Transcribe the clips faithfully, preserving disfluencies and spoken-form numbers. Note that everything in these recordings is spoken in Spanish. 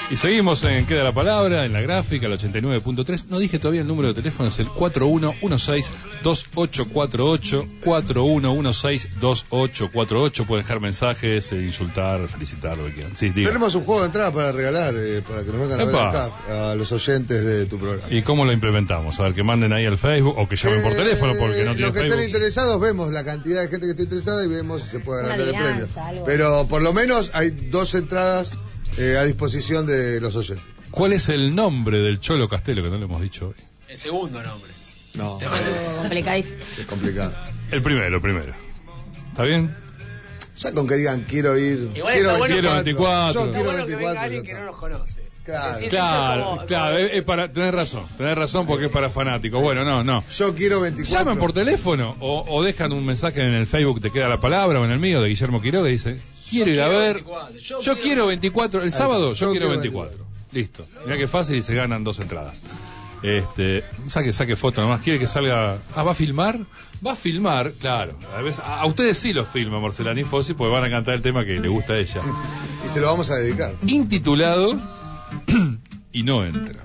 Y seguimos en Queda la Palabra, en la gráfica, el ochenta y nueve punto tres. No dije todavía el número de teléfono, es el cuatro uno uno seis dos ocho cuatro ocho, cuatro uno uno seis dos ocho cuatro ocho. Pueden dejar mensajes, eh, insultar, felicitar, lo que quieran. Sí, diga. Tenemos un juego de entrada para regalar, eh, para que nos vengan a ver acá, a los oyentes de tu programa. ¿Y cómo lo implementamos? A ver, que manden ahí al Facebook o que llamen eh, por teléfono porque no tienen Los que Facebook. estén interesados, vemos la cantidad de gente que esté interesada y vemos si se puede ganar el premio. Algo. Pero por lo menos hay dos entradas eh, a disposición de los oyentes. ¿Cuál es el nombre del Cholo Castelo que no lo hemos dicho hoy? El segundo nombre. No, Complicadísimo. es complicado. El primero, el primero. ¿Está bien? Ya con que digan quiero ir. Igual quiero está bueno quiero veinticuatro. veinticuatro. Yo quiero bueno que venga veinticuatro. alguien que no nos conoce. Claro. Decís, Claro, eso es como- claro, es, es para, tenés razón, tenés razón porque es para fanáticos. Bueno, no, no. Yo quiero veinticuatro. Llaman por teléfono o, o dejan un mensaje en el Facebook, te queda la palabra, o en el mío de Guillermo Quiroga, que dice, quiero Yo ir a quiero ver, veinticuatro. yo, Yo quiero, quiero- veinticuatro, el Ahí sábado está. yo, Yo quiero quiero veinticuatro. Listo, mirá que fácil y se ganan dos entradas. Este, saque, saque foto nomás, quiere que salga. Ah, ¿va a filmar? Va a filmar, claro. A, veces, a, a ustedes sí los filma Marcelani Fossi, porque van a cantar el tema que le gusta a ella. Y se lo vamos a dedicar. Intitulado Y no entra.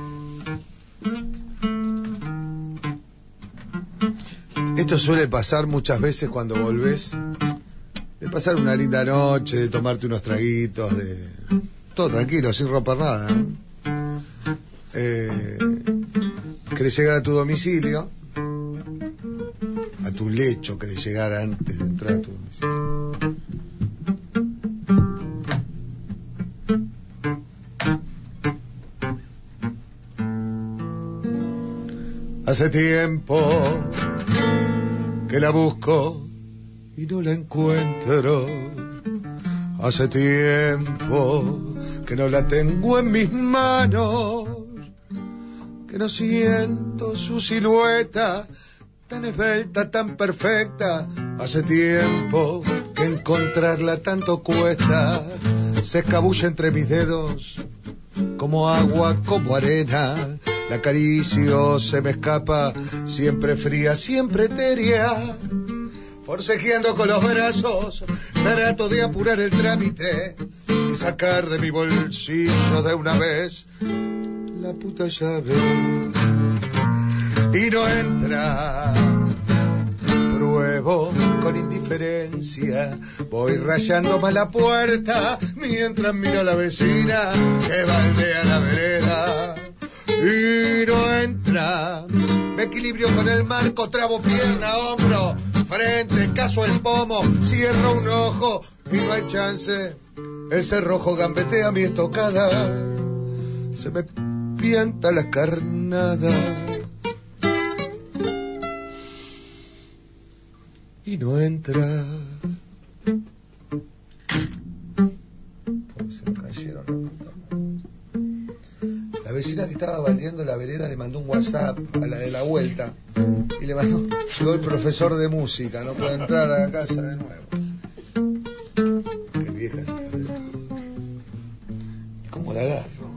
Esto suele pasar muchas veces cuando volvés, de pasar una linda noche, de tomarte unos traguitos, de todo tranquilo, sin romper nada, ¿no? Eh, querés llegar a tu domicilio, a tu lecho, querés llegar antes de entrar a tu domicilio. Hace tiempo que la busco y no la encuentro. Hace tiempo que no la tengo en mis manos, que no siento su silueta tan esbelta, tan perfecta. Hace tiempo que encontrarla tanto cuesta. Se escabulle entre mis dedos como agua, como arena. La acaricio, se me escapa, siempre fría, siempre etérea. Forcejeando con los brazos, trato de apurar el trámite y sacar de mi bolsillo de una vez la puta llave. Y no entra. Pruebo con indiferencia, voy rayando más la puerta mientras miro a la vecina que baldea la vereda. Y no entra. Me equilibrio con el marco, trabo pierna, hombro, frente, caso el pomo, cierro un ojo y no hay chance. El cerrojo gambetea mi estocada, se me pianta la carnada. Y no entra. Uy, se me cayeron la puta. La vecina que estaba baldeando la vereda le mandó un WhatsApp a la de la vuelta y le mandó, llegó el profesor de música, no puede entrar a la casa de nuevo. Qué vieja esa hija de... ¿Cómo la agarro?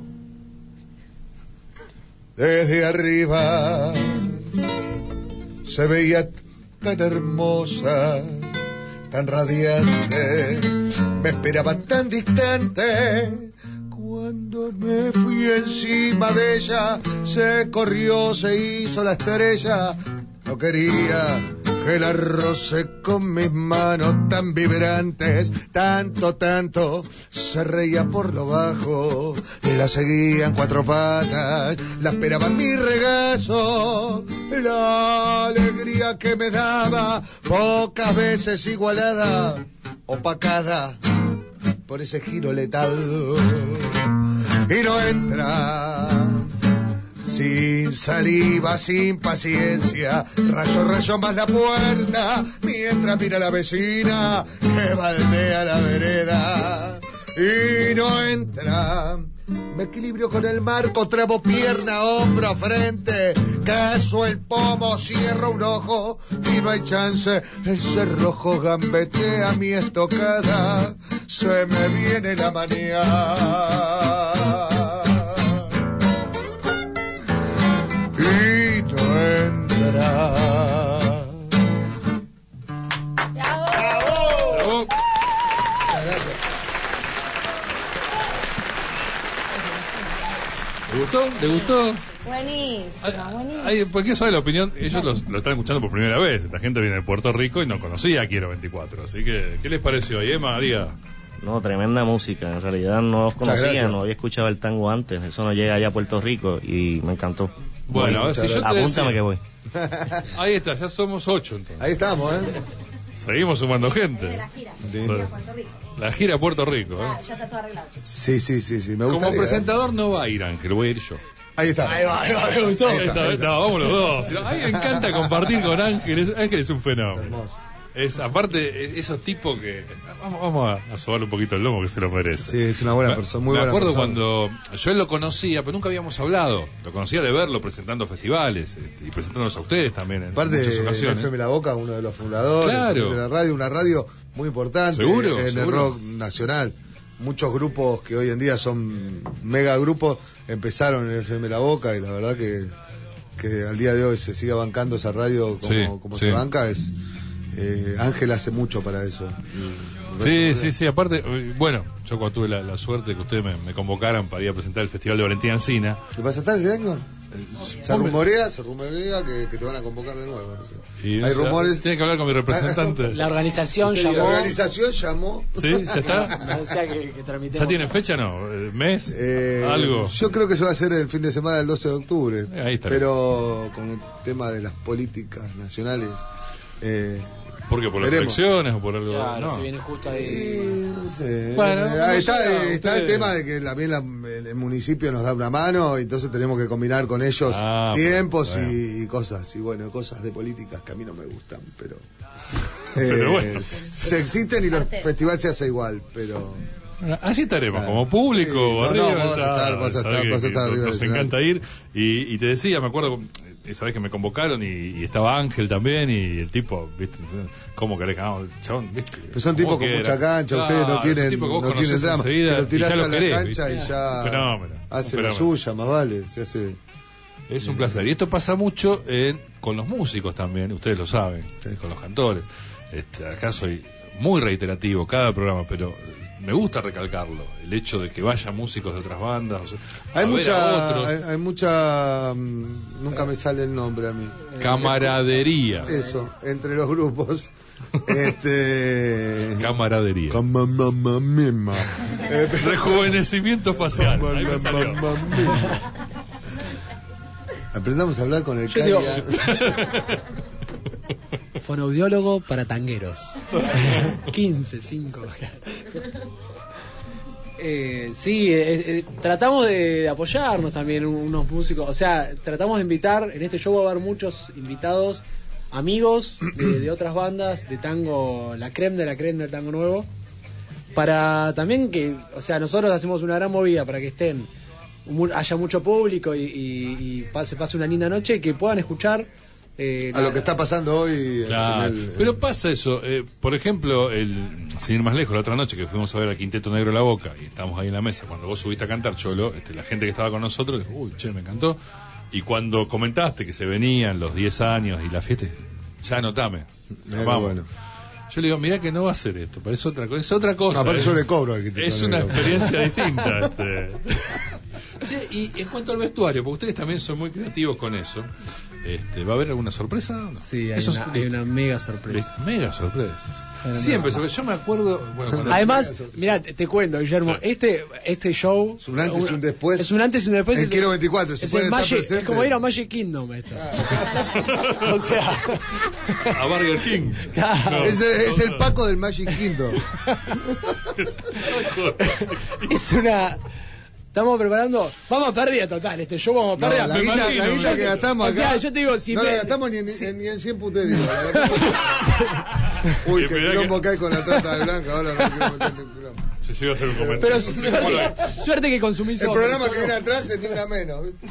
Desde arriba se veía tan hermosa, tan radiante, me esperaba tan distante. Cuando me fui encima de ella, se corrió, se hizo la estrella. No quería que la roce con mis manos tan vibrantes, tanto, tanto. Se reía por lo bajo, la seguía en cuatro patas, la esperaba en mi regazo. La alegría que me daba, pocas veces igualada, opacada por ese giro letal. Y no entra. Sin saliva, sin paciencia, rayo, rayo más la puerta, mientras mira a la vecina que baldea la vereda. Y no entra. Me equilibrio con el marco, trabo pierna, hombro, frente, caso el pomo, cierro un ojo y no hay chance. El cerrojo gambetea mi estocada, se me viene la manía. Y no entra. ¡Bravo! ¡Bravo! Muchas gracias. ¿Le gustó? ¿Le gustó? Buenísimo, buenísimo. Ay, ¿por qué sabe la opinión? Ellos los- lo están escuchando por primera vez. Esta gente viene de Puerto Rico y no conocía a Quiero veinticuatro. Así que, ¿qué les pareció? Y Emma, diga. No, tremenda música. En realidad no los Muchas conocía, gracias. no había escuchado el tango antes. Eso no llega allá a Puerto Rico y me encantó. Bueno, a ver, si yo te Apúntame decía- que voy. Ahí está, ya somos ocho entonces. Ahí estamos, ¿eh? Seguimos sumando De gente. la gira. De- Bueno. A Puerto Rico. La gira a Puerto Rico. ¿eh? Ah, ya está todo arreglado, chicos. Sí, sí, sí, sí. Me gusta. Como presentador no va a ir Ángel, voy a ir yo. Ahí está. Ahí va, ahí va, me gustó. Ahí Ahí está, está, ahí ahí está. está, vamos los dos. A mí me encanta compartir con Ángel. es- Ángel es un Es fenómeno. hermoso. Es, aparte, es- esos tipos que. Vamos, vamos a, a sobarle un poquito el lomo que se lo merece. Sí, es una buena Me- persona, muy Me buena acuerdo persona. cuando yo él lo conocía, pero nunca habíamos hablado. Lo conocía de verlo presentando festivales este, y presentándonos a ustedes también en Aparte, muchas de ocasiones. F M La Boca, uno de los fundadores Claro. de la radio, una radio muy importante Seguro, en el seguro. rock nacional. Muchos grupos que hoy en día son mega grupos empezaron en F M La Boca y la verdad que, que al día de hoy se siga bancando esa radio como, Sí, como sí. se banca es eh, Ángel hace mucho para eso. Y- Sí, sí, sí. Aparte, eh, bueno, yo cuando tuve la, la suerte que ustedes me, me convocaran para ir a presentar el Festival de Valentina Alsina. ¿Te vas a estar este año? eh, Se vos me- rumorea, se rumorea que, que te van a convocar de nuevo. No sé. y, Hay o sea, rumores. Tiene que hablar con mi representante. La organización La llamó. organización llamó. ¿Sí? ¿Ya está? O sea que, que tramitemos. ¿Ya tiene fecha no? Eh, ¿Mes? Eh, ¿Algo? Yo creo que se va a hacer el fin de semana del doce de octubre. Eh, ahí está. Pero con el tema de las políticas nacionales. Eh, ¿Por qué? ¿Por las veremos. elecciones o por algo? Claro, no. se viene justo y ahí. no sé. Bueno, Eh, no ahí sé, está, eh, está el ustedes- tema de que también la- el, el municipio nos da una mano y entonces tenemos que combinar con ellos Ah, tiempos bueno. y, y cosas. Y bueno, cosas de políticas que a mí no me gustan, pero. Pero eh, bueno. Se existen y el festival se hace igual, pero. Bueno, allí estaremos, Claro. como público, Sí, no, arriba, no, vas a está- estar, vas a sabés estar, que- vas a que estar nos- arriba Nos del encanta ir. Y, y te decía, me acuerdo, esa vez que me convocaron y, y estaba Ángel también y el tipo, ¿viste? ¿Cómo querés que hagamos? Chabón, ¿viste? Pero son ¿Cómo tipos con que mucha era? cancha, Claro, ustedes no son tienen, tipos que vos no tienen conocés drama, enseguida te lo y tirás ya lo a la querés, cancha ¿viste? y ya Un fenómeno, hace un la fenómeno. suya, más vale, se hace. Es un placer. Y esto pasa mucho en- con los músicos también, ustedes lo saben, Sí. con los cantores. Este, acá soy muy reiterativo cada programa, pero me gusta recalcarlo, el hecho de que vayan músicos de otras bandas. O sea, Hay a ver a mucha, otros. hay, hay mucha, mm, nunca me sale el nombre a mí. Camaradería. Eso, entre los grupos, este, Camaradería. Camamamamima. Eh, pero- Rejuvenecimiento facial. Ahí me salió. Camamamamima. Aprendamos a hablar con el Yo digo- Caria. Fonoaudiólogo para tangueros. quince, cinco. Eh, sí, eh, eh, tratamos de apoyarnos también unos músicos, o sea, tratamos de invitar, en este show va a haber muchos invitados, amigos de, de otras bandas de tango, la creme de la creme del tango nuevo, para también que, o sea, nosotros hacemos una gran movida para que estén, mu- haya mucho público y, y, y pase, pase una linda noche y que puedan escuchar eh, A la- lo que está pasando hoy. Claro. en el- Pero pasa eso. eh, por ejemplo, el, sin ir más lejos, la otra noche que fuimos a ver al Quinteto Negro La Boca y estábamos ahí en la mesa, cuando vos subiste a cantar, Cholo, este, la gente que estaba con nosotros dijo, uy, che, me encantó. Y cuando comentaste que se venían los diez años y la fiesta, ya anotame. Mirá qué Vamos. bueno. Yo le digo, mirá que no va a ser esto, pero es otra cosa. Es otra cosa. No, aparte eh. yo le cobro al Quinteto Es una Negro. experiencia distinta. Este. Sí, y en cuanto al vestuario, porque ustedes también son muy creativos con eso, este, ¿va a haber alguna sorpresa? Sí, hay, Eso una, es- hay una mega sorpresa. Mega sorpresa. Una Siempre, mega- sorpresa. Yo me acuerdo. Bueno, cuando- Además, mira, te, te cuento, Guillermo, Sí. este este show Es un antes y un después. Es un antes y un después. En es- Quiero veinticuatro, se es, puede el estar Magic- presente. es como ir a Magic Kingdom esto. O sea, a Burger King. No, es, el, es no, el no. Paco del Magic Kingdom. es una. Estamos preparando. Vamos a pérdida total. Este show vamos a No, pérdida. la me guita, imagino, la guita me que gastamos O acá. sea, yo te digo, si no me- la gastamos ni en, si- ni en cien puterías. la gastamos- Uy, qué Esperá quilombo que- que hay con la trata de blanca. Ahora no quiero meterme en quilombo. Se llegó a hacer un comentario. Pero suerte, suerte que consumís El otro. programa que viene atrás es ni una menos. ¿viste?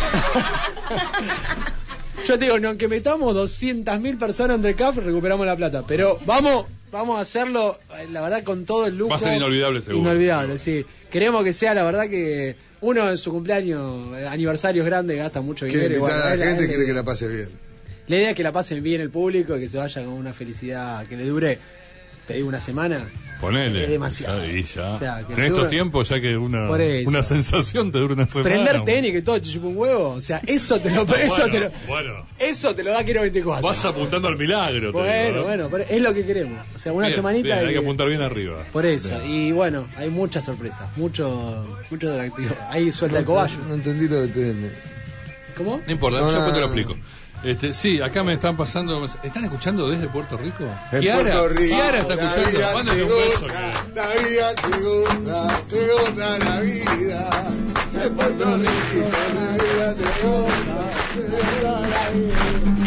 Yo te digo, no, aunque metamos doscientas mil personas entre C A F, recuperamos la plata. Pero vamos vamos a hacerlo, eh, la verdad, con todo el lujo. Va a ser inolvidable, seguro. Inolvidable, sí. Queremos que sea, la verdad, que uno en su cumpleaños, eh, aniversarios grandes, gasta mucho Quiere dinero. y invitar bueno, a es la gente, es quiere que la pase bien. La idea es que la pasen bien el público y que se vaya con una felicidad que le dure te digo una semana. Ponele. Es demasiado. Ya, y ya. O sea, que en estos dura- tiempos, ya que una, Por eso. una sensación te dura una semana. Prender tenis que todo te chupa un huevo. O sea, eso te lo, eso bueno, te lo, bueno. eso te lo da Quiero veinticuatro. Vas apuntando al milagro. te Bueno, digo, ¿eh? bueno, pero es lo que queremos. O sea, una Bien, semanita. bien, hay y- que apuntar bien arriba. Por eso. Bien. Y bueno, hay muchas sorpresas. Mucho, mucho atractivo. Hay suelta de cobayo. No entendí lo que tiene. ¿Cómo? No importa, No, yo no, después te lo no, no. explico. Este, sí, acá me están pasando. ¿Están escuchando desde Puerto Rico? En Kiara, Puerto Rico, Kiara está la escuchando. vida Mándale se un beso. goza, que- la vida se goza, se goza la vida. En Puerto Rico la vida se goza, se goza la vida.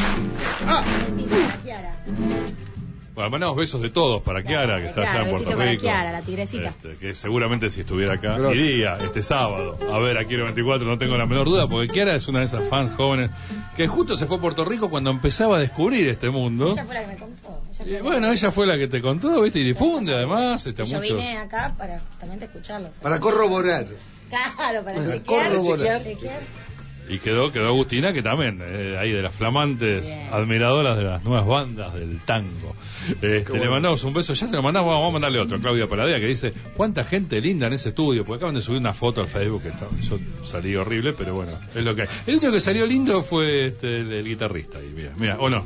Ah, Kiara. Bueno, mandamos besos de todos para Kiara, que está allá Claro, en Puerto besito para Rico. Kiara, la tigresita. Este, que seguramente si estuviera acá, Gracias. iría este sábado a ver a Quiero veinticuatro, no tengo la menor duda, porque Kiara es una de esas fans jóvenes que justo se fue a Puerto Rico cuando empezaba a descubrir este mundo. Ella fue la que me contó. Ella fue Y la bueno, que- ella fue la que te contó, ¿viste? Y difunde además. Este, Y yo muchos... vine acá para justamente escucharlo. para corroborar. Claro, para Para chequear, corroborar. chequear, chequear. Y quedó, quedó Agustina, que también, eh, ahí de las flamantes Bien. admiradoras de las nuevas bandas del tango. Este, bueno. Le mandamos un beso, ya se lo mandamos, vamos a mandarle otro, a Claudia Paladea, que dice, cuánta gente linda en ese estudio, porque acaban de subir una foto al Facebook, que está, yo salí horrible, pero bueno, es lo que hay. El único que salió lindo fue este, el, el guitarrista, y mira, mira, o no.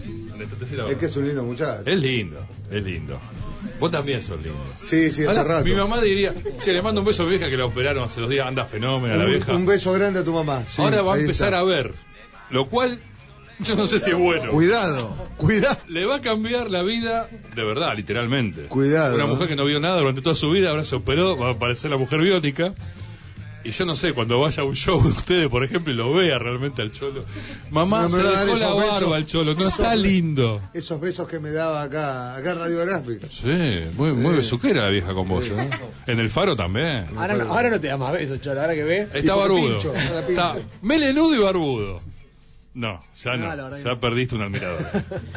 Es que es un lindo muchacho. Es lindo, es lindo. Vos también sos lindo. Sí, sí, hace Ahora, rato. mi mamá diría, che, le mando un beso a mi vieja que la operaron hace dos días, anda fenómeno la vieja. Un, un beso grande a tu mamá. Sí, Ahora va a ahí empezar está. a ver, lo cual yo no sé si es bueno. Cuidado, cuidado. Le va a cambiar la vida, de verdad, literalmente. Cuidado. Una mujer que no vio nada durante toda su vida, ahora se operó, va a aparecer la mujer biótica. Y yo no sé, cuando vaya a un show de ustedes, por ejemplo, y lo vea realmente al cholo. Mamá, No me se va a dar dejó la esos barba besos. al cholo, no Esos está besos. lindo. Esos besos que me daba acá, acá en Radiográfica. Sí, muy, muy Sí. besuquera la vieja con vos, Sí. ¿eh? En el Faro también. Ahora no, ahora no te da más besos, cholo. Ahora que ve. Está por barbudo. pincho, cada pincho. Está melenudo y barbudo. No, ya No, no. la verdad que Ya no. perdiste un admirador.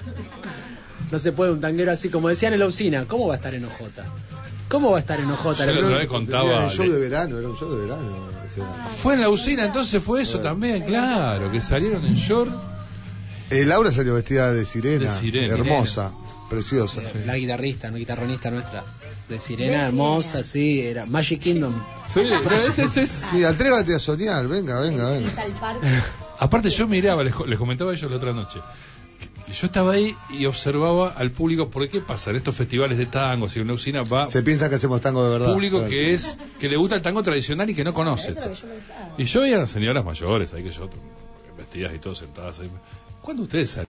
No se puede un tanguero así, como decían en la usina. ¿Cómo va a estar en Ojota? ¿Cómo va a estar en Ojota? Yo La la otra verdad- vez contaba. Era un show le- de verano, era un show de verano. o sea. Fue en la usina, entonces fue eso también, claro, que salieron en short. Eh, Laura salió vestida de sirena, De sirena. hermosa, preciosa. La guitarrista, no guitarronista nuestra. De Sirena, hermosa, sí. Era Magic Kingdom. Sí, pero ese, ese es... Sí, atrévate a soñar, venga, venga, venga. Está el parque. Aparte yo miraba, les, les comentaba a ellos la otra noche, que yo estaba ahí y observaba al público, ¿por qué pasa en estos festivales de tango? Si una usina va Se piensa que hacemos tango de verdad. público Claro. que es que le gusta el tango tradicional y que no conoce. Eso es lo que yo pensaba. Y yo veía a las señoras mayores ahí que yo, vestidas y todo sentadas ahí. ¿Cuándo ustedes